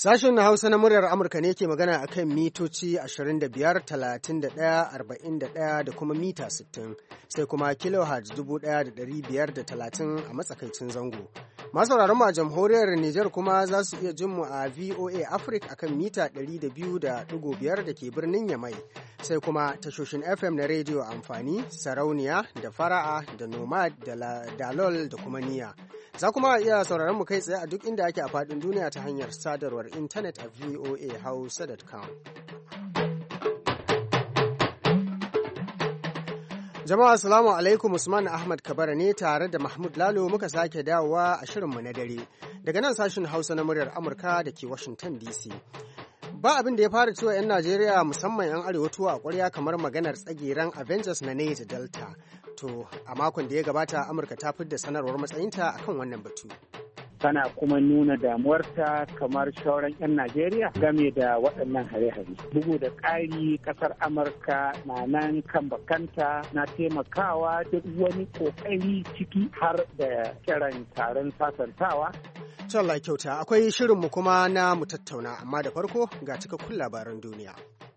Sashen Hausa na muryar Amurka ne ke magana a kan mitoci 25, 31, 41 da kuma mita 60, sai kuma kilohertz 1530 a matsakaicin zango. Masu mu a jamhuriyar Nijar kuma za su iya jin mu a VOA Africa a kan mita 200.5 da ke birnin Yamai, sai kuma tashoshin FM na rediyo amfani, sarauniya da fara'a da nomad da dalol da kuma niya. Za kuma iya sauraron mu kai tsaye a duk inda ake a faɗin duniya ta hanyar sadarwar intanet a voahausa.com. Jama'a assalamu alaikum, Usman Ahmad Kabara ne tare da Mahmud Lalo muka sake dawowa a shirinmu na dare. Daga nan sashin Hausa na muryar Amurka da ke Washington DC. Ba abin da ya fara ciwo 'yan Najeriya musamman 'yan arewa tuwo a ƙwarya kamar maganar tsageren Avengers na Niger Delta. To, a makon da ya gabata Amurka ta fidda sanarwar matsayinta akan wannan batu. Tana kuma nuna damuwarta kamar shauran 'yan Najeriya game da waɗannan hare-hare. Bugu da ƙari, ƙasar Amurka na nan kan bakanta na taimakawa duk wani ƙoƙari ciki har da kiran taron sasantawa. Allah kyauta, akwai shirinmu kuma na mu tattauna, amma da farko ga cikakkun labaran duniya.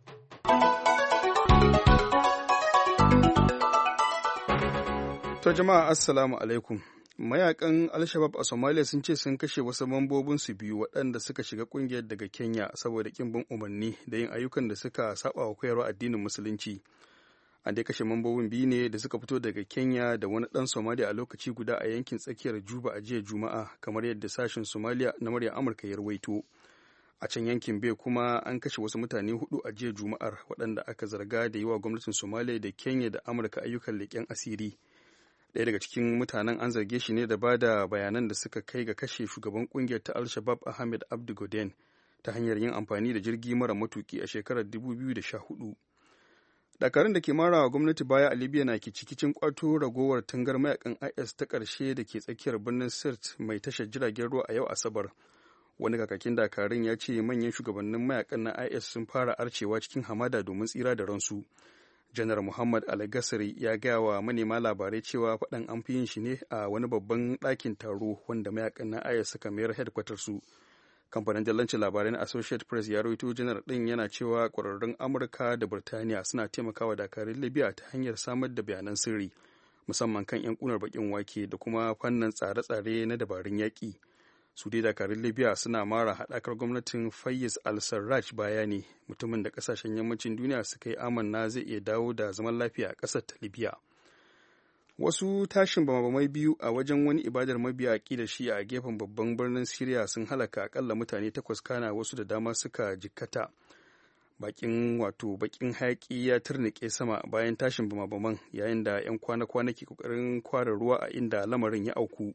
To jama'a assalamu alaikum. Mayakan Al-Shabab a Somalia sun ce sun kashe wasu mambobinsu biyu waɗanda suka shiga ƙungiyar daga Kenya saboda ƙin bin umarni da yin ayyukan da suka saba wa koyarwa addinin Musulunci. An dai kashe mambobin biyu ne da suka fito daga Kenya da wani ɗan Somalia a lokaci guda a yankin tsakiyar Juba a jiya Juma'a, kamar yadda sashen Somalia na muryar Amurka ya rawaito. A can yankin Bay kuma an kashe wasu mutane 4 a jiya Juma'ar waɗanda aka zarga da yi wa gwamnatin Somalia da Kenya da Amurka ayyukan leƙen asiri. Ɗaya daga cikin mutanen an zarge shi ne da ba da bayanan da suka kai ga kashe shugaban ƙungiyar ta Al-Shabab Ahmed Abdi Goden ta hanyar yin amfani da jirgi mara matuki a shekarar 2014. Dakarun da ke marawa gwamnati baya a Libya na kicikicin kwato ragowar tangar mayakan IS ta ƙarshe da ke tsakiyar birnin Sirte mai tashar jiragen ruwa a yau Asabar. Wani kakakin dakarun ya ce manyan shugabannin mayakan na IS sun fara arcewa cikin hamada domin tsira da ransu. Janar Muhammad Al-Gassari ya gaya wa manema labarai cewa faɗan an fi yin shi ne a wani babban ɗakin taro wanda mayakan na IS suka mayar headquarter su. Kamfanin dillancin labarai na Associated Press ya rawaito janar ɗin yana cewa ƙwararrun Amurka da Burtaniya suna taimakawa dakarun Libya ta hanyar samar da bayanan sirri, musamman kan 'yan ƙunar baƙin wake da kuma fannin tsare-tsare na dabarun yaƙi. Su dai dakarun Libya suna mara haɗakar gwamnatin Fayez al-Sarraj baya ne, mutumin da ƙasashen yammacin duniya suka yi amanna zai iya dawo da zaman lafiya a ƙasar ta Libya. Wasu tashin bamabamai biyu a wajen wani ibadar mabiya aƙidar Shi'a a gefen babban birnin Siriya sun halaka akalla mutane 8 kana wasu da dama suka jikkata. Bakin hayaƙi ya turnike sama bayan tashin bamabaman yayin da 'yan kwana-kwana ke ƙoƙarin kwara ruwa a inda lamarin ya auku.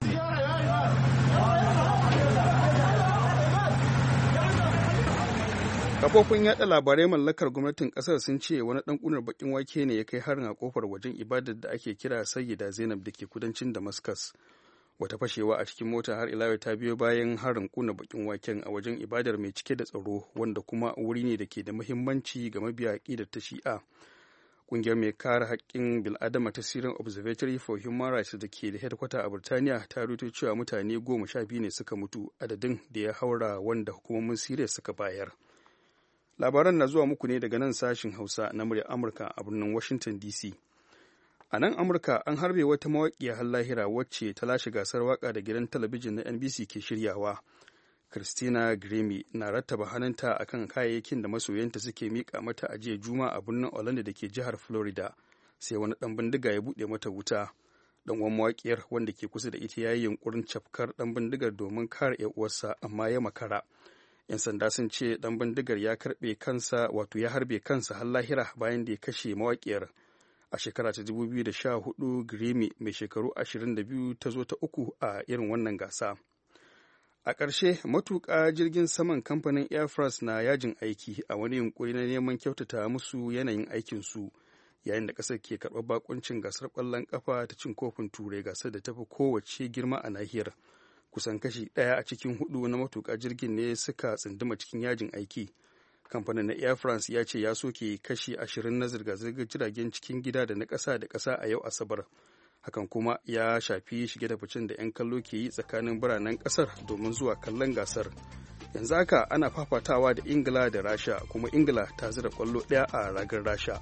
Kafofin yaɗa labarai mallakar gwamnatin ƙasar sun ce wani ɗan ƙunar baƙin wake ne ya kai harin a ƙofar wajen ibadar da ake kira Sayyida Zainab da ke kudancin Damascus. Wata fashewa a cikin mota har ila ta biyo bayan harin ƙunar baƙin waken a wajen ibadar mai cike da tsaro, wanda kuma wuri ne da ke da muhimmanci ga mabiya aƙidar ta Shi'a. Ƙungiyar mai kare haƙƙin bil'adama ta Syrian Observatory for Human Rights da ke da headquarter a Burtaniya ta rubuto cewa mutane 12 ne suka mutu, adadin da ya haura wanda hukumomin Syria suka bayar. Labaran na zuwa muku ne daga nan sashin Hausa na muryar Amurka a birnin Washington DC. A nan Amurka an harbe wata mawaƙiya har lahira wacce ta lashe gasar waƙa da gidan talabijin na NBC ke shiryawa. Christina Grimmie na rattaba hannunta akan kayayyakin da masoyanta suke miƙa mata a jiya Juma'a a birnin Orlando da ke jihar Florida, sai wani ɗan bindiga ya buɗe mata wuta. Ɗan uwan mawaƙiyar wanda ke kusa da ita ya yi yunƙurin cafkar ɗan bindigar domin kare 'yar uwarsa, amma ya makara. 'Yan sanda sun ce ɗan bindigar ya harbe kansa har lahira bayan da ya kashe mawaƙiyar. A shekara ta 2014, Grimmie mai shekaru 22 ta zo ta uku a irin wannan gasa. A ƙarshe, matuƙa jirgin saman kamfanin Air France na yajin aiki a wani yunƙuri na neman kyautata musu yanayin aikinsu, yayin da ƙasar ke karɓar bakuncin gasar ƙwallon ƙafa ta cin kofin Turai, gasar da ta fi kowace girma a nahiyar. Kusan kashi 1 a cikin 4 na matuƙa jirgin ne suka tsunduma cikin yajin aiki. Kamfanin na Air France ya ce ya soke kashi 20 na zirga-zirgar jiragen cikin gida da na ƙasa da ƙasa a yau Asabar. Hakan kuma ya shafi shige da ficen da 'yan kallo ke yi tsakanin biranen ƙasar domin zuwa kallon gasar. yanzu haka ana fafatawa da Ingila da Rasha, kuma Ingila ta zira kwallo ɗaya a ragar Rasha.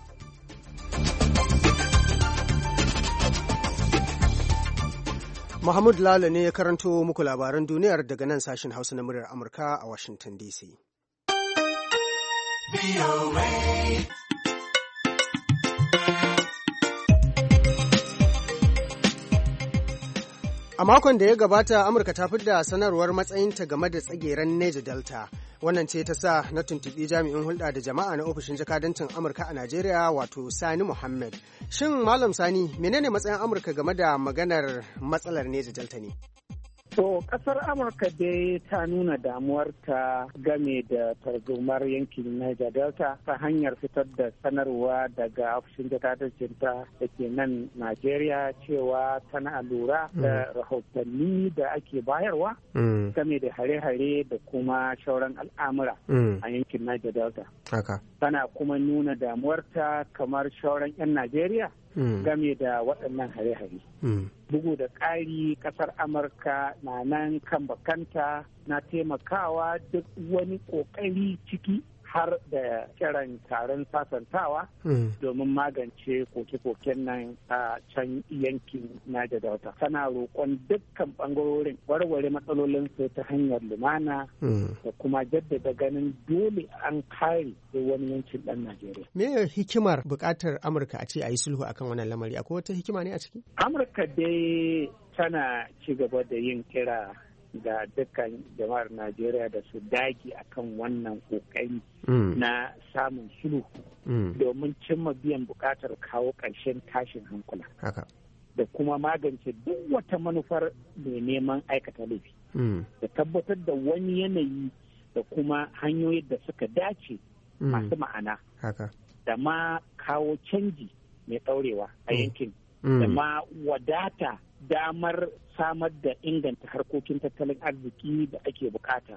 Mahmud Lalo ne ya karanto muku labaran duniyar daga nan sashen Hausa na muryar Amurka a Washington DC. A makon da ya gabata, Amurka ta fidda sanarwar matsayinta game da tsageren Niger Delta. Wannan ce ta sa na tuntuɓi jami'in hulɗa da jama'a na ofishin jakadancin Amurka a Najeriya, wato Sani Muhammad. Shin Malam Sani, menene matsayin Amurka game da maganar matsalar Niger Delta ne? To, ƙasar Amurka dai ta nuna damuwarta game da tarzomar yankin Niger Delta ta hanyar fitar da sanarwa daga ofishin jakadancinta da ke nan Najeriya cewa tana lura da rahotanni da ake bayarwa game da hare-hare da kuma shauran al'amura a yankin Niger Delta. Tana kuma nuna damuwarta kamar shauran 'yan Najeriya game da waɗannan hare-hare. Bugu da ƙari, ƙasar Amurka na nan kan bakanta na taimakawa duk wani ƙoƙari ciki har da kiran taron sasantawa domin magance koke-koken nan a can yankin Niger Delta. Tana roƙon dukkan ɓangarorin warware matsalolinsu ta hanyar lumana da kuma jaddada ganin dole an kare da wani yankin ɗan Najeriya. Me hikimar buƙatar Amurka a ce a yi sulhu akan wannan lamari? Akwai wata hikima ne a ciki? Amurka dai tana ci gaba da yin kira ga dukkan jama'ar Najeriya da su dage akan wannan kokari na samun sulhu domin cimma biyan bukatar kawo ƙarshen tashin hankula da kuma magance duk wata manufar mai neman aikata laifi da tabbatar da wani yanayi da kuma hanyoyin da suka dace masu ma'ana da ma kawo canji mai ɗaurewa a yankin da ma wadata damar samar da inganta harkokin tattalin arziki da ake bukata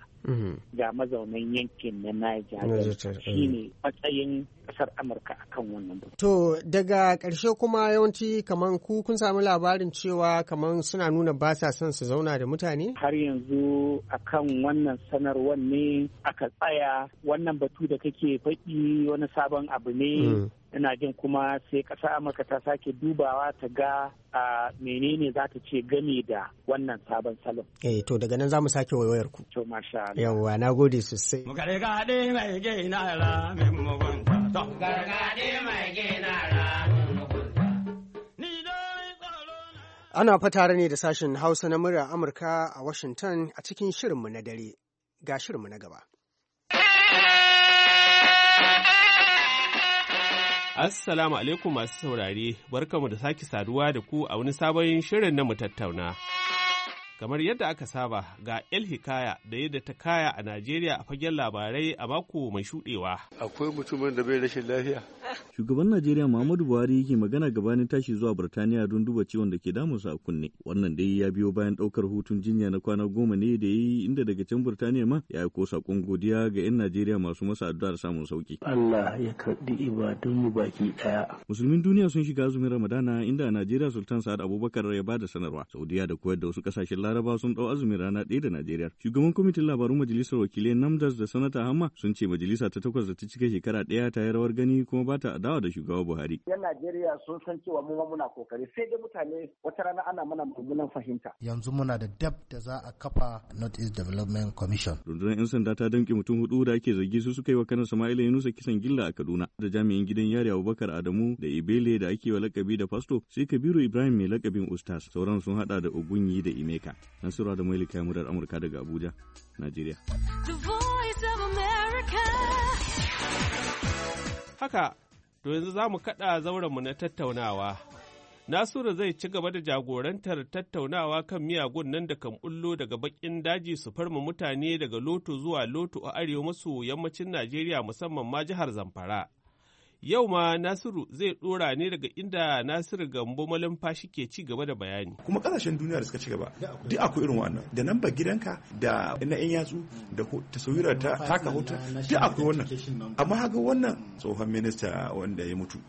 ga mazaunan yankin na Niger shi ne matsayin kasar Amurka akan wannan batu. To daga ƙarshe kuma yawanci kaman ku kun samu labarin cewa kaman suna nuna ba sa son su zauna da mutane? Har yanzu akan wannan sanarwar ne aka tsaya. Wannan batu da kake faɗi wani sabon abu ne. Ina jin kuma sai ƙasar Amurka ta sake dubawa ta ga menene za ta ce game da wannan sabon salon. To daga nan za mu sake waiwayar ku. To masha Allah. Yawwa, na gode sosai. Gargaɗe mai gina ra min mugunta. Gargaɗe mai gina ra min mugunta. Ana fatare ne da sashen Hausa na muryar Amurka a Washington a cikin shirinmu na dare. Ga shirinmu na gaba. Assalamu alaikum masu saurare, barkamu da sake saduwa da ku a wani sabon shirin na mu tattauna. Kamar yadda aka saba ga El Hikaya da yadda ta kaya a Najeriya a fagen labarai a mako mai shuɗewa. Akwai mutumin da bai rashin lafiya. Shugaban Najeriya Muhammadu Buhari yake magana gabanin tashi zuwa Burtaniya don duba ciwon da ke damunsa a kunne. Wannan dai ya biyo bayan ɗaukar hutun jinya na kwana 10 ne da ya yi, inda daga can Burtaniya ma ya aiko saƙon godiya ga 'yan Najeriya masu masa addu'ar samun sauki. Allah ya karɓi ibadunmu baki ɗaya. Musulmin duniya sun shiga azumin Ramadana, inda a Najeriya Sultan Sa'ad Abubakar ya ba da sanarwa. Saudiya da Kuwait da wasu ƙasashen Laraba sun ɗau azumin rana ɗaya da Najeriya. Shugaban kwamitin labarun majalisar wakilai Namdas da Sanata Hamma sun ce majalisa ta 8 da ta cika shekara ɗaya ta yi rawar gani kuma ba ta adawa da shugaba Buhari. Yan Najeriya sun san cewa mu ma muna kokari, sai dai mutane wata rana ana mana mummunan fahimta. Yanzu muna da dab da za a kafa North East Development Commission. Rundunar 'yan sanda ta damƙe mutum 4 da ake zargi su suka yi wa kanar Sama'ila Yunusa kisan gilla a Kaduna, da jami'in gidan yari Abubakar Adamu da Ibele da ake wa lakabi da Fasto, sai Kabiru Ibrahim mai lakabin Ustaz. Sauran sun hada da Ogunyi da Imeka. Nasura da Maili kayan murar Amurka daga Abuja, Najeriya. Haka, to yanzu za mu kaɗa zaurenmu na tattaunawa. Nasiru zai ci gaba da jagorantar tattaunawa kan miyagun nan da kan bullo daga bakin daji su farma mutane daga loto zuwa loto a arewa maso yammacin Najeriya, musamman ma jihar Zamfara. Yau ma Nasiru zai ɗora ne daga inda Nasiru Gambo Malumfashi ke ci gaba da bayani. Kuma ƙasashen duniya da suka ci gaba duk akwai irin wannan, da nan gidanka da na 'yan yatsu da taswirar ta taka hoto duk akwai wannan. Amma haka wannan tsohon minista wanda ya mutu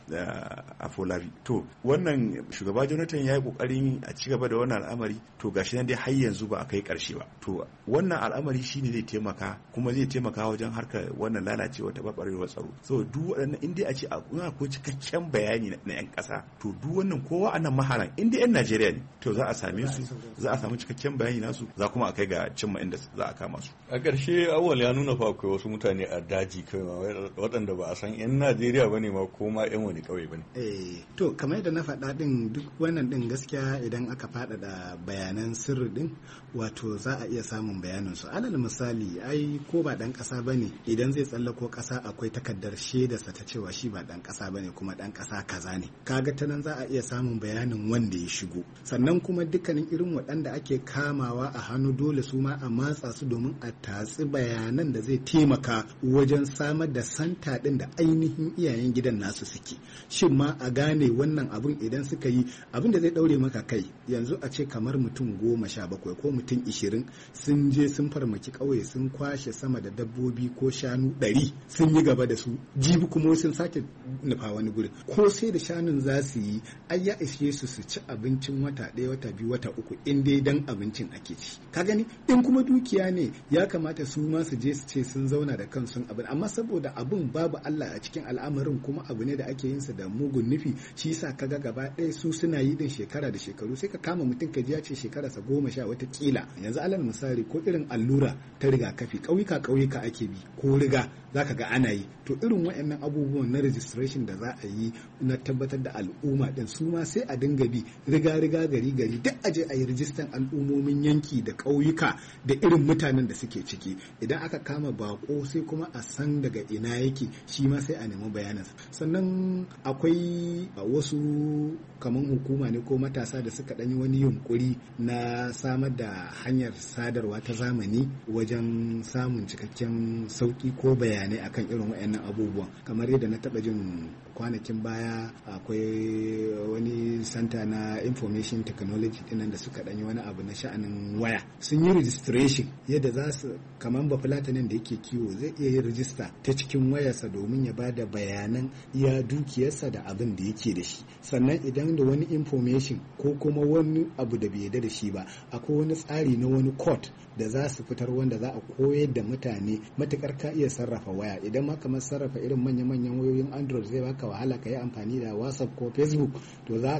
a Folabi, to wannan shugaba Jonathan ya yi ƙoƙarin a ci gaba da wannan al'amari, to gashi nan dai har yanzu ba a kai ƙarshe ba. To wannan al'amari shine zai taimaka, kuma zai taimaka wajen harkar wannan lalacewa ta barbarewar tsaro. So duk waɗannan in dai a ce akwai cikakken bayani na 'yan ƙasa, to duk wannan kowa a nan maharan in dai 'yan Najeriya ne, to za a same su, za a samu cikakken bayani nasu, za kuma a kai ga cimma inda za a kama su. A ƙarshe Awwal ya nuna fa akwai wasu mutane a daji kai waɗanda ba a san 'yan Najeriya bane ma ko ma 'yan wani ƙauye bane. To kamar yadda na faɗa din duk wannan din gaskiya idan aka faɗaɗa bayanan sirri din wato za a iya samun bayanin su. Alal misali ai ko ba ɗan ƙasa bane idan zai tsallako ƙasa akwai takardar shaidarsa ta cewa shi ba ɗan ƙasa bane kuma ɗan ƙasa kaza ne. Kaga ta nan za a iya samun bayanin wanda ya shigo. Sannan kuma dukkanin irin waɗanda ake kamawa a hannu dole su ma a matsa su domin a tatsi bayanan da zai taimaka wajen samar da santa ɗin da ainihin iyayen gidan nasu suke. Shin ma a gane wannan abun idan suka yi abin da zai ɗaure maka kai yanzu a ce kamar mutum 17 ko mutum 20 sun je sun farmaki ƙauye sun kwashe sama da dabbobi ko shanu 100 sun yi gaba da su jibi kuma sun sake nufa wani gurin ko sai da shanun za su yi ai ya ishe su ci abincin wata 1 wata 2 wata 3 in dai dan abincin ake ci ka gani in kuma dukiya ne ya kamata su ma su je su ce sun zauna da kansu abin amma saboda abin babu Allah a cikin al'amarin kuma abu ne da ake yin sa da mugun nufi shi yasa kaga gaba ɗaya su suna yi din shekara da shekaru sai ka kama mutum ka ji ya ce shekararsa 10 wata kila yanzu alal misali ko irin allura ta rigakafi ƙauyuka ake bi ko riga zaka ga ana yi to irin waɗannan abubuwan na registration da za a yi na tabbatar da al'umma din su ma sai a dinga bi riga gari duk aje a yi rijistan al'ummomin yanki da ƙauyuka da irin mutanen da suke ciki idan aka kama bako sai kuma a san daga ina yake shi ma sai a nemi bayanan sannan akwai wasu kaman hukuma ne ko matasa da suka ɗanyi wani yunkuri na samar da hanyar sadarwa ta zamani wajen samun cikakken sauki ko bayanai akan irin waɗannan abubuwan kamar yadda na taɓa jin kwanakin baya akwai wani santa na information technology dinan da suka ɗanyi wani abu na sha'anin waya sun yi registration yadda za su kamar bafulatanin da yake kiwo zai iya yin rijista ta cikin wayarsa domin ya ba da bayanan iya dukiyarsa da abin da yake da shi sannan idan da wani information ko kuma wani abu da bai yarda da shi ba akwai wani tsari na wani code da za su fitar wanda za a koyar da mutane matukar ka iya sarrafa waya idan ma kamar sarrafa irin manya-manyan wayoyin android zai baka wahala ka yi amfani da whatsapp ko facebook to za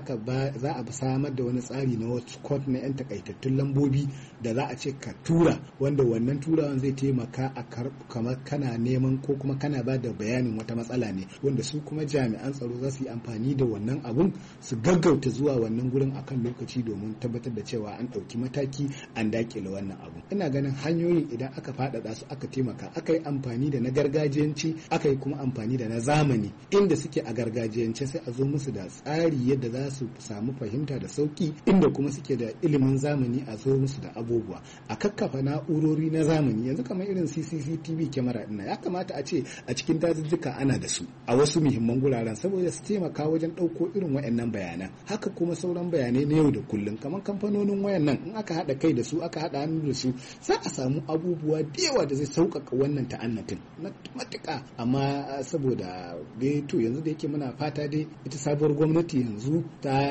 a samar da wani tsari na wasu code na yan takaitattun lambobi da za a ce ka tura wanda wannan turawan zai taimaka a kamar kana neman ko kuma kana ba da bayanin wata matsala ne wanda su kuma jami'an tsaro za su yi amfani da wannan abun su gaggauta zuwa wannan gurin akan lokaci domin tabbatar da cewa an ɗauki mataki an dakile wannan abu ina ganin hanyoyin idan aka faɗaɗa su aka taimaka aka yi amfani da na gargajiyanci aka yi kuma amfani da na zamani inda suke a gargajiyance sai a zo musu da tsari yadda za su samu fahimta da sauki inda kuma suke da ilimin zamani a zo musu da abubuwa a kakkafa na'urori na zamani yanzu kamar irin CCTV kyamara ɗin ya kamata a ce a cikin dazuzzuka ana da su a wasu muhimman guraren saboda su taimaka wajen ɗauko irin waɗannan bayanan haka kuma sauran bayanai na yau da kullum kamar kamfanonin wayan nan in aka haɗa kai da su aka haɗa hannu da su za a samu abubuwa da yawa da zai sauƙaƙa wannan ta'annatin matuƙa amma saboda dai to yanzu da yake muna fata dai ita sabuwar gwamnati yanzu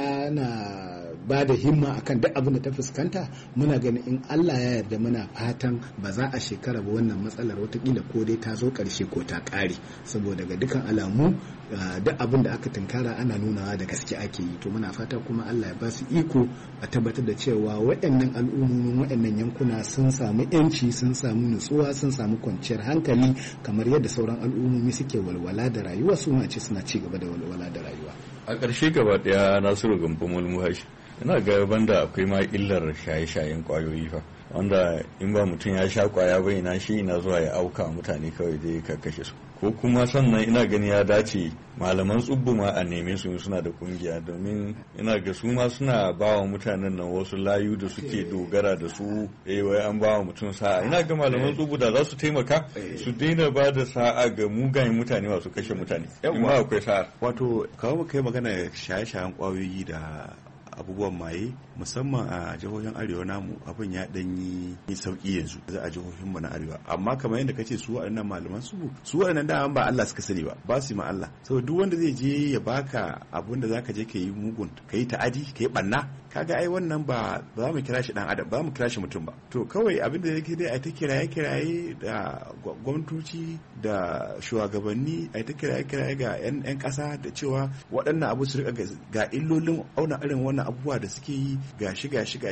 tana ba da himma akan duk abin da ta fuskanta muna ganin in Allah ya yarda muna fatan ba za a shekara ba wannan matsalar watakila ko dai ta zo ƙarshe ko ta ƙare saboda ga dukkan alamu duk abin da aka tunkara ana nunawa da gaske ake yi to muna fata kuma Allah ya ba su iko a tabbatar da cewa waɗannan al'ummomin waɗannan yankuna sun samu yanci sun samu nutsuwa sun samu kwanciyar hankali kamar yadda sauran al'ummomi suke walwala da rayuwa su ma ce suna ci gaba da walwala da rayuwa a ƙarshe gaba ɗaya Nasiru Gambo Malumfashi ina ga banda akwai ma illar shaye-shayen kwayoyi fa, wanda in ba mutum ya sha kwaya bai na shi ina zuwa ya auka mutane kawai dai ka kashe su. Ko kuma sannan ina gani ya dace malaman tsubbu ma a neme su suna da kungiya, domin ina ga su ma suna ba wa mutanen nan wasu layu da suke dogara da su, wai an ba wa mutum sa'a. Ina ga malaman tsubbu da za su taimaka su daina ba da sa'a ga mugayen mutane masu kashe mutane. Yamma akwai sa'a. Wato kawo kai magana shaye-shayen kwayoyi da abubuwan maye musamman a jihohin arewa namu abin ya danyi sauki yanzu a jihohin mu na arewa, amma kamar yadda kace su waɗannan malaman su waɗannan da ba Allah suka sani ba su ma Allah. Saboda duk wanda zai je ya baka abun da zaka je ka yi mugun ka yi ta'adi ka yi banna, kaga ai wannan ba za mu kira shi dan adam, ba mu kira shi mutum ba. To kawai abin da yake dai a ta kiraye da gwamnatoci da shugabanni, a ta kiraye ga yan kasa da cewa waɗannan abu su rika ga illolin auna irin wannan abubuwa da suke yi, gashi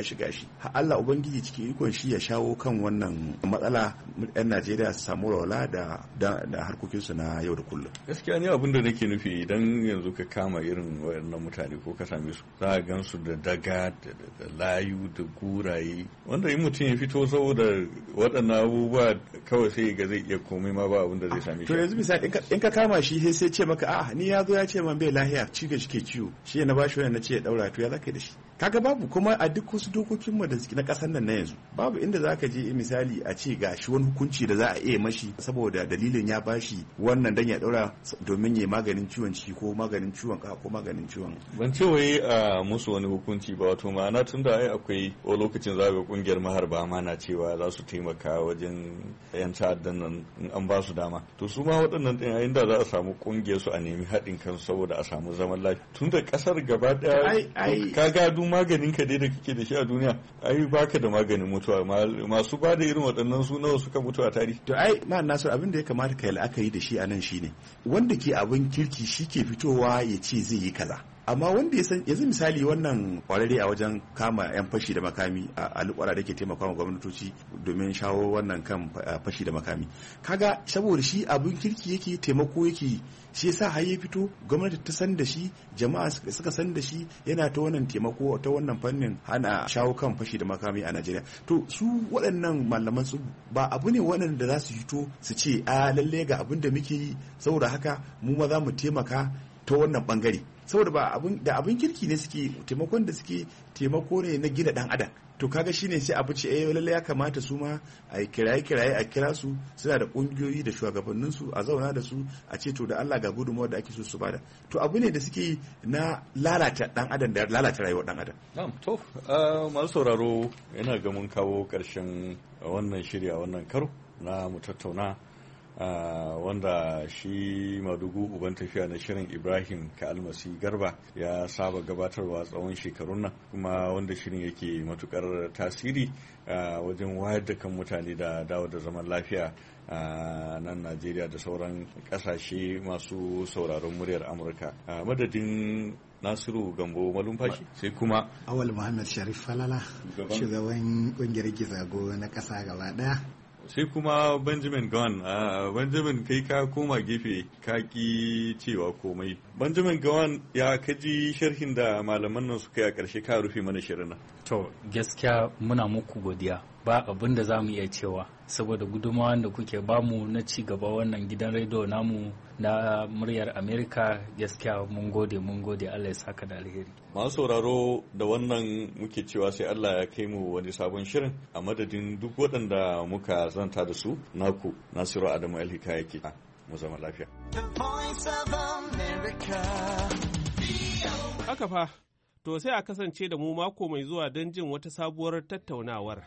ha Allah ubangiji cikin ikon shi ya shawo kan wannan matsala, yan Najeriya su samu rawala da harkokinsu na yau da kullum. Gaskiya ne abin da nake nufi, idan yanzu ka kama irin waɗannan mutane ko ka same su za a gan su da daga da layu da guraye, wanda in mutum ya fito saboda waɗannan abubuwa kawai sai ga zai iya komai ma ba abin da zai same shi. To yanzu misali in ka kama shi sai ce maka ni ya zo ya ce man bai lahiya ciga shi ke ciwo, shi na bashi wannan na ce ya daura, to ya zaka da shi. Kaga babu, kuma a duk wasu dokokin mu da na kasar nan na yanzu babu inda zaka je misali a ce ga shi wani hukunci da za a iya mashi saboda dalilin ya bashi wannan dan ya daura domin ya maganin ciwon ciki ko maganin ciwon ka ko maganin ciwon. Ban ce wai a musu wani hukunci ba, wato ma'ana tunda ai akwai lokacin zaga kungiyar maharba ma na cewa za su taimaka wajen yan ta'addan nan in an ba su dama, to su ma waɗannan ɗin yayin da za a samu kungiyar su a nemi haɗin kansu saboda a samu zaman lafiya. Tunda kasar gaba ɗaya ka ga maganin ka dai da kake da shi a duniya, ai baka da maganin mutuwa, masu ba da irin waɗannan su nawa suka mutu a tarihi. To ai ma nasu abin da ya kamata ka yi la'akari da shi a nan shine wanda ke abin kirki shi ke fitowa ya ce zai yi kaza, amma wanda ya san yanzu misali wannan kwararre a wajen kama yan fashi da makami a alƙwara da ke taimakawa gwamnatoci domin shawo wannan kan fashi da makami, kaga saboda shi abin kirki yake taimako yake, shi yasa har ya fito gwamnati ta san da shi, jama'a suka san da shi yana ta wannan taimako ta wannan fannin hana shawo kan fashi da makami a Najeriya. To su waɗannan malaman su ba abu ne waɗanda za su fito su ce lalle ga abin da muke yi saboda haka mu ma za mu taimaka ta wannan bangare, saboda ba abin kirki ne suke taimakon da suke taimako ne na gina dan adam. To kaga shine sai abu ce lalle ya kamata su ma a kiraye a kira su, suna da kungiyoyi da shugabannin su a zauna da su a ce to da Allah ga gudunmawar da ake so su bada. To abu ne da suke na lalata dan adam da lalata rayuwar dan adam. Na'am, to masu sauraro yana ga mun kawo karshen wannan shirya wannan karo na mu tattauna. Wanda shi Madugu uban tafiya na shirin Ibrahim Ka'almasi Garba ya saba gabatarwa tsawon shekarun nan, kuma wanda shirin yake matukar tasiri wajen wayar da kan mutane da dawo da zaman lafiya a nan Najeriya da sauran kasashe masu sauraron muryar Amurka. Madadin Nasiru Gambo Malumfashi sai kuma Awal Muhammad Sharif Falala, shugaban kungiyar Gizago na kasa gaba daya. Sai kuma Benjamin Gawan. Benjamin, kai ka koma gefe ka ki cewa komai. Benjamin Gawan, ya kaji sharhin da malaman nan suka yi a ƙarshe, ka rufe mana shirin nan. To gaskiya muna muku godiya, ba abin da za mu iya cewa saboda gudunmawar da kuke bamu na ci gaba wannan gidan rediyo namu na muryar Amerika. Gaskiya mun gode Allah ya saka da alheri. Masu sauraro, da wannan muke cewa sai Allah ya kai mu wani sabon shirin, a madadin duk waɗanda muka zanta da su, naku Nasiru Adamu Alhika yake mu zama lafiya. Haka fa, to sai a kasance da mu mako mai zuwa don jin wata sabuwar tattaunawar.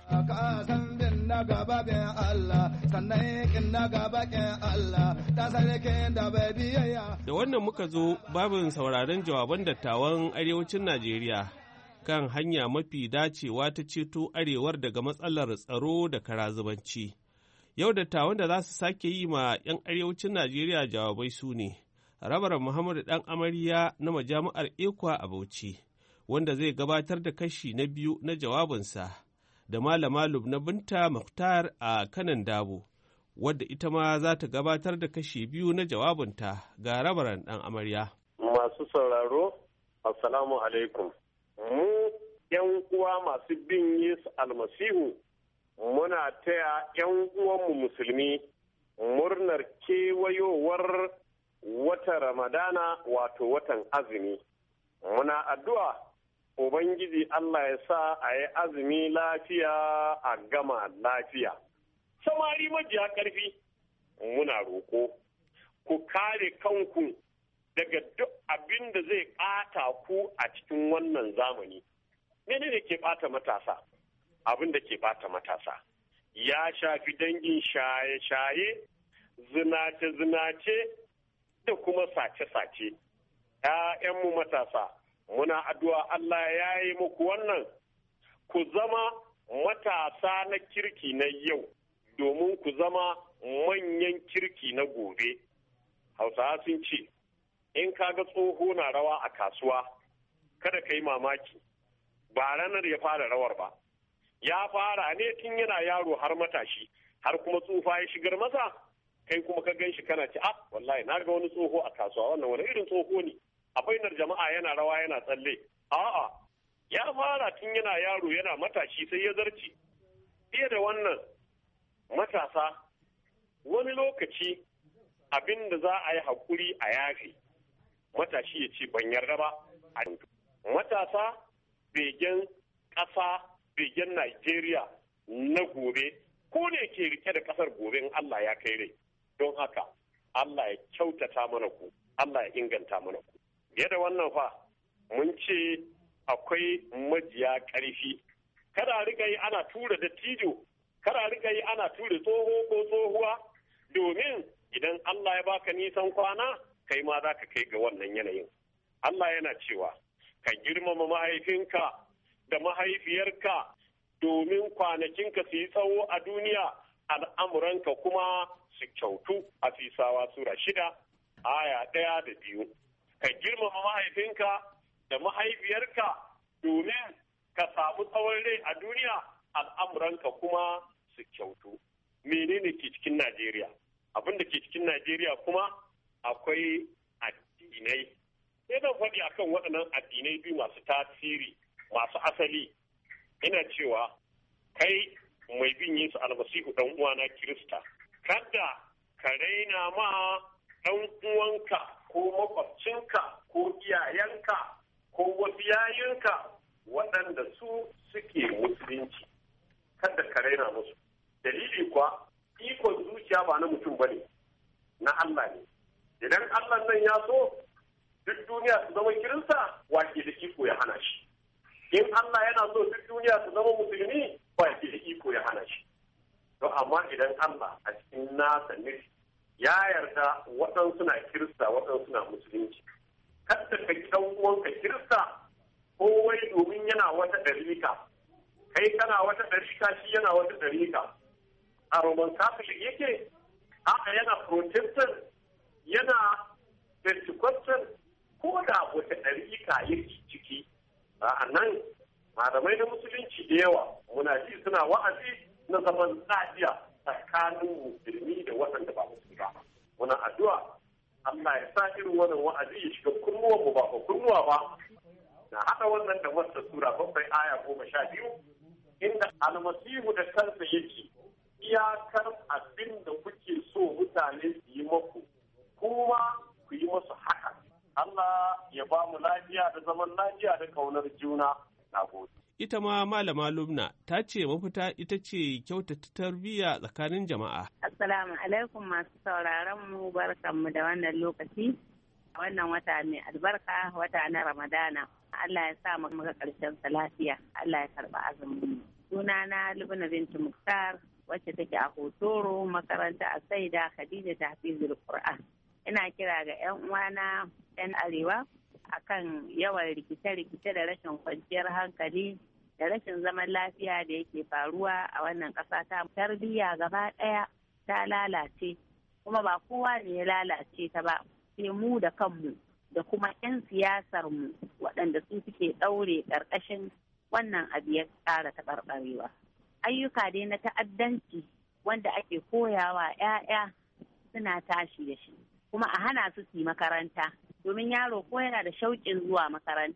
Da wannan muka zo babin sauraron jawaban dattawan arewacin Najeriya kan hanya mafi dacewa ta ceto arewar daga matsalar tsaro da karazubanci. Yau dattawan da za su sake yi ma 'yan arewacin Najeriya jawabai su ne, Rabaran Muhammadu Ɗan Amarya na Majami'ar Ekwa a Bauchi, wanda zai gabatar da kashi na biyu na jawabinsa, da Malama Lubna Binta Mukhtar a Kanan Dabo, wadda ita ma za ta gabatar da kashi biyu na jawabinta. Ga Rabaran Ɗan Amarya. Masu sauraro, Assalamu alaikum. Mu 'yan uwa masu bin Yesu almasihu muna taya 'yan uwanmu musulmi murnar kewayowar watan Ramadana wato watan azumi. Muna addu'a Ubangiji Allah ya sa a yi azumi lafiya a gama lafiya. Samari majiya ƙarfi muna roƙo ku kare kanku daga duk abin da zai ɓata ku a cikin wannan zamani. Mene ne ke ɓata matasa? Abin da ke ɓata matasa ya shafi dangin shaye-shaye, zinace-zinace da kuma sace-sace. ‘Ya'yanmu matasa, muna addu'a Allah ya yi muku wannan, ku zama matasa na kirki na yau, domin ku zama manyan kirki na gobe. Hausawa sun ce, in ka ga tsoho na rawa a kasuwa, kada ka yi mamaki, ba ranar ya fara rawar ba. Ya fara ne tun yana yaro har matashi, har kuma tsufa ya shigar masa, kai kuma ka gan shi kana ce, wallahi na ga wani tsoho a kasuwa, wannan wani irin tsoho ne, a bainar jama'a yana rawa yana tsalle. A'a, ya fara tun yana yaro yana matashi sai ya zarce. Fiye da wannan matasa, wani lokaci abin da za a yi haƙuri a yafe, matashi ya ce ban yarda ba. Matasa begen ƙasa, begen Najeriya na gobe, ko ne ke rike da ƙasar gobe in Allah ya kai rai. Don haka, Allah ya kyautata mana ku, Allah ya inganta mana ku. Fiye da wannan fa, mun ce akwai majiya ƙarfi. Kada riga yi ana tura dattijo, kada riga yi ana tura tsoho ko tsohuwa, domin idan Allah ya baka nisan kwana, kai ma za ka kai ga wannan yanayin. Allah yana cewa, ka girmama mahaifinka da mahaifiyarka domin kwanakinka su yi tsawo a duniya, al'amuranka kuma su kyautu a Fisawa Sura 6, aya 1 da 2. Ka girmama mahaifinka da mahaifiyarka domin ka samu tsawon rai a duniya, al'amuranka kuma su kyautu. Menene ke cikin Najeriya? Abin da ke cikin Najeriya kuma akwai addinai. Sai zan faɗi akan waɗannan addinai biyu masu tasiri, masu asali. Ina cewa kai mai bin Yesu almasihu ɗan uwana Kirista, kada ka raina ma ɗan uwanka ko makwabcinka ko iyayenka ko wasu yayinka waɗanda su suke musulunci. Kada ka raina musu. Dalili kuwa ikon zuciya ba na mutum bane, na Allah ne. Idan Allah nan ya so duk duniya su zama Kirista, wake da iko ya hana shi. In Allah yana so duk duniya su zama musulmi, wake da iko ya hana shi. To amma idan Allah a cikin nasa nufi ya yarda waɗansu na Kirista waɗansu na musulunci, kada ka ki ɗan uwanka Kirista ko wai domin yana wata ɗarika, kai kana wata ɗarika shi yana wata ɗarika. A Roman Catholic yake, haka yana Protestant, yana Pentecostal, ko da wata ɗarika yake ciki. A nan malamai na musulunci da yawa muna ji suna wa'azi na zaman lafiya tsakanin musulmi da waɗanda ba musulmi ba. Muna addu'a Allah ya sa irin wannan wa'azi ya shiga kunnuwan mu ba kunnuwa ba. Na haɗa wannan da wata sura 7 aya 12 inda almasihu da kansa yake iyakar abin da kuke so mutane su yi maku kuma ku yi musu haka. Allah ya ba mu lafiya da zaman lafiya da kaunar juna. Na gode. Ita ma Malama Lubna ta ce mafita ita ce kyautata tarbiyya tsakanin jama'a. Assalamu alaikum masu sauraron mu, barkanmu da wannan lokaci. Wannan wata mai albarka, wata na Ramadana. Allah ya sa mu ga ƙarshen sa lafiya. Allah ya karɓa azumin. Sunana Lubna bintu Muktar, wacce take a Hotoro, makaranta a Saida Khadija Tahfizul Qur'an. Ina kira ga 'yan uwana 'yan Arewa akan yawan rikice-rikice da rashin kwanciyar hankali da rashin zaman lafiya da yake faruwa a wannan ƙasa ta. Tarbiyya gaba ɗaya ta lalace, kuma ba kowa ne ya lalace ta ba, sai mu da kanmu da kuma 'yan siyasar mu waɗanda su suke ɗaure ƙarƙashin wannan abu ya ƙara taɓarɓarewa. Ayyuka dai na ta'addanci wanda ake koyawa 'ya'ya suna tashi da shi, kuma a hana su yi makaranta, domin yaro ko yana da shauƙin zuwa makaranta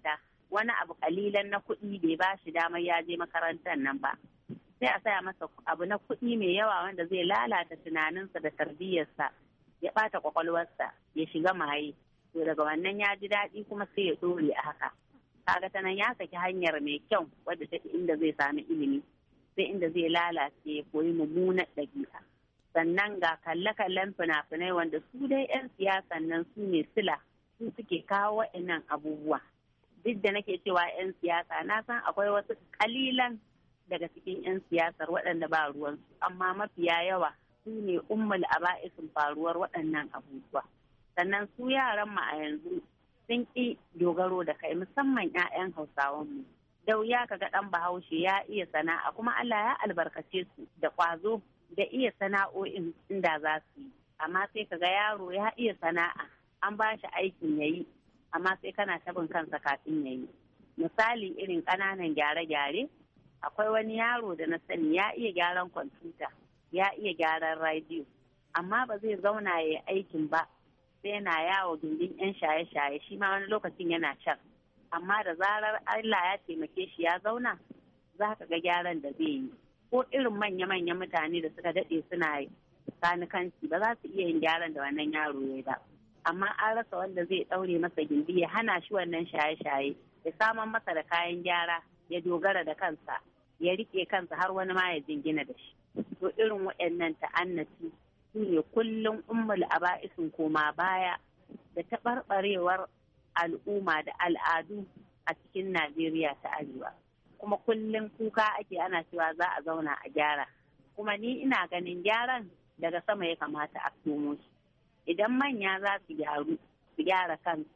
wani abu kalilan na kuɗi bai ba shi damar ya je makarantar nan ba, sai a saya masa abu na kuɗi mai yawa wanda zai lalata tunaninsa da tarbiyyarsa, ya ɓata kwakwalwarsa, ya shiga maye. To daga wannan ya ji daɗi kuma sai ya ɗore a haka. Kaga ta nan ya saki hanyar mai kyau wadda take inda zai sami ilimi, sai inda zai lalace ya koyi mummunar ɗabi'a. Sannan ga kalle-kallen fina-finai wanda su dai 'yan siyasan nan su ne sila, su suke kawo waɗannan abubuwa. Duk da nake cewa 'yan siyasa, na san akwai wasu kalilan daga cikin 'yan siyasar waɗanda ba ruwansu, amma mafiya yawa su ne ummul aba'isin faruwar waɗannan abubuwa. Sannan su yaran mu a yanzu sun ƙi dogaro da kai, musamman 'ya'yan Hausawanmu. Da wuya kaga ɗan Bahaushe ya iya sana'a, kuma Allah ya albarkace su da ƙwazo da iya sana'o'in inda za su yi. Amma sai kaga yaro ya iya sana'a, an ba shi aikin ya yi, amma sai kana tabin kansa kafin ya yi. Misali irin ƙananan gyare-gyare, akwai wani yaro da na sani ya iya gyaran kwamfuta, ya iya gyaran rediyo, amma ba zai zauna ya yi aikin ba, sai yana yawo gindin 'yan shaye-shaye, shi ma wani lokacin yana can. Amma da zarar Allah ya taimake shi ya zauna, za ka ga gyaran da zai yi. Ko irin manya-manyan mutane da suka daɗe suna kanikanci ba za su iya yin gyaran da wannan yaro ya ba. Amma an rasa wanda zai ɗaure masa gindi ya hana shi wannan shaye-shaye, ya saman masa da kayan gyara, ya dogara da kansa, ya riƙe kansa har wani ma ya jingina da shi. To irin waɗannan ta'annati su ne kullum ummul aba'isin koma baya da taɓarɓarewar al'umma da al'adu a cikin Najeriya ta Arewa. Kuma kullum kuka ake ana cewa za a zauna a gyara. Kuma ni ina ganin gyaran daga sama ya kamata a tomo shi. Idan manya za su gyaru, su gyara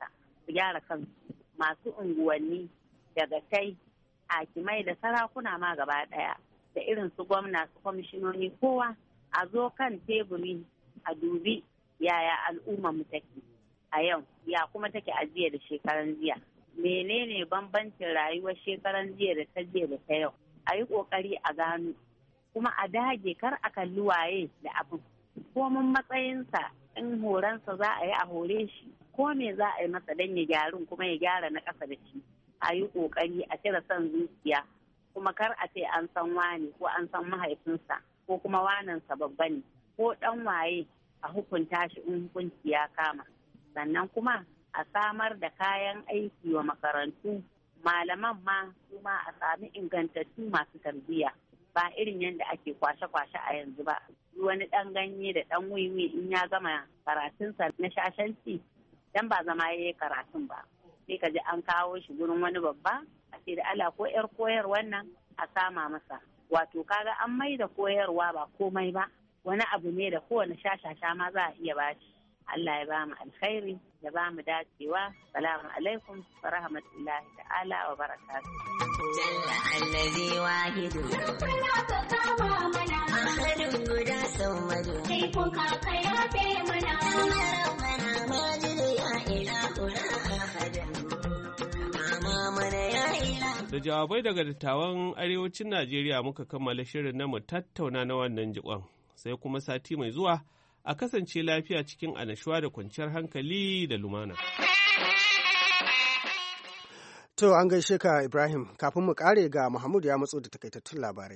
kansu, masu unguwanni, dagatai, hakimai da sarakuna ma gaba ɗaya, da irin su gwamna, su kwamishinoni, kowa a zo kan teburi a dubi yaya al'ummar mu take a yau, ya kuma take a jiya da shekaran jiya. Menene bambancin rayuwar shekaran jiya da ta jiya da ta yau? A yi ƙoƙari a gano, kuma a dage kar a kalli waye da abin. Ko mun matsayinsa, in horonsa za a yi a hore shi, ko me za a yi masa don ya gyaru kuma ya gyara na ƙasa da shi. A yi ƙoƙari a cire son zuciya, kuma kar a ce an san wani ko an san mahaifinsa ko kuma wanansa babba ne ko ɗan waye, a hukunta shi in hukunci ya kama. Sannan kuma a samar da kayan aiki wa makarantu, malaman ma su ma a sami ingantattu masu tarbiyya, ba irin yadda ake kwashe-kwashe a yanzu ba. Wani ɗan ganye da ɗan wiwi in ya gama karatunsa na shashanci, dan ba zama ya yi karatun ba, sai ka ji an kawo shi gurin wani babba a ce da Allah ko 'yar koyar wannan a sama masa. Wato kaga an mai da koyarwa ba komai ba, wani abu ne da kowane shashasha ma za a iya bashi. Allah ya ba mu alkhairi, ya ba mu dacewa. Salamu alaikum wa rahmatullahi ta'ala wa barakatuh. Jalla allazi wahidu. Kana ka kama mana. Ahadun guda sau madu. Sai kun kaka ya fe mana. Rabbana majidu ya ilahuna ahadan. Mama mana ya ilah. Da jawabai daga dattawan arewacin Najeriya muka kammala shirin na mu tattauna na wannan jikon. Sai kuma sati mai zuwa a kasance lafiya cikin annashuwa da kwanciyar hankali da lumana. To an gaishe ka Ibrahim, kafin mu kare ga Muhammadu ya matso da takaitattun labarai.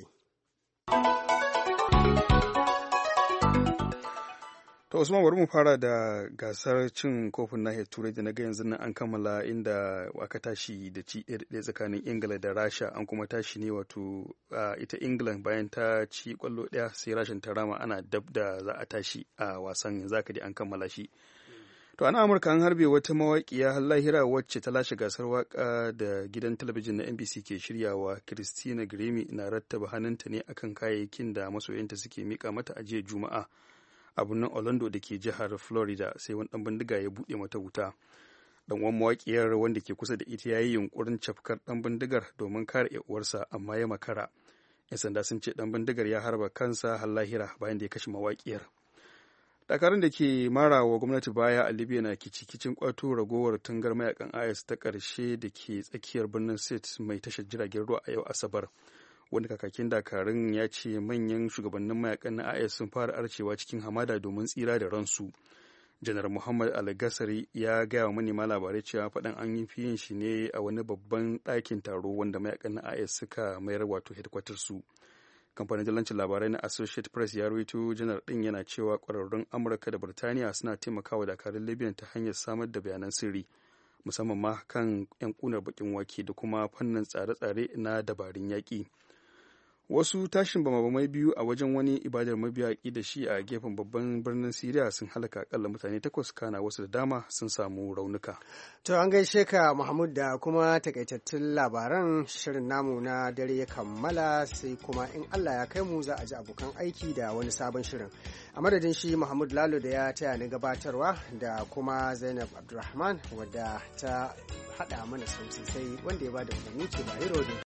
To Usman, bari mu fara da gasar cin kofin nahiyar Turai da na ga yanzu nan an kammala, inda aka tashi da ci ɗaya tsakanin Ingila da Rasha. An kuma tashi ne wato ita England bayan ta ci kwallo ɗaya sai Rashin ta rama, ana dab da za a tashi a wasan, yanzu aka an kammala shi. To a Amurka an harbe wata mawaƙiya har lahira wacce ta lashe gasar waka da gidan talabijin na NBC ke shiryawa. Christina Grimmie na rattaba hannunta ne akan kayayyakin da masoyanta suke mika mata a jiya Juma'a a birnin Orlando da ke jihar Florida, sai wani ɗan bindiga ya buɗe mata wuta. Dan uwan mawaƙiyar wanda ke kusa da ita ya yi yunƙurin cafkar ɗan bindigar domin kare uwarsa, amma ya makara. 'Yan sanda sun ce ɗan bindigar ya harba kansa har lahira bayan da ya kashe mawaƙiyar. Dakarun da ke mara wa gwamnati baya a Libya na kicikicin kwato ragowar tungar mayakan IS ta ƙarshe da ke tsakiyar birnin Sirte mai tashar jiragen ruwa a yau Asabar. Wani kakakin dakarun ya ce manyan shugabannin mayakan na IS sun fara arcewa cikin hamada domin tsira da ransu. janar muhammad al-gasari ya gaya wa manema labarai cewa faɗan an yi yin shi ne a wani babban ɗakin taro wanda mayakan na is suka mayar wato headquarters su. Kamfanin dalancin labarai na Associated Press ya rawaito janar ɗin yana cewa ƙwararrun Amurka da Birtaniya suna taimakawa dakarun Libya ta hanyar samar da bayanan sirri, musamman ma kan 'yan ƙunar baƙin wake da kuma fannin tsare-tsare na dabarun yaƙi. Wasu tashin bama-bamai biyu a wajen wani ibadar mabiya da shi a gefen babban birnin Siriya sun halaka akalla mutane 8, kana wasu da dama sun samu raunuka. To an gaishe ka Mahmud da kuma takaitattun labaran. Shirin namu na dare ya kammala, sai kuma in Allah ya kai mu za a ji abokan aiki da wani sabon shirin. A madadin shi Mahmud Lalo da ya taya ni gabatarwa da kuma Zainab Abdulrahman wadda ta haɗa mana sauti, sai wanda ya bada umarni ke Bahiro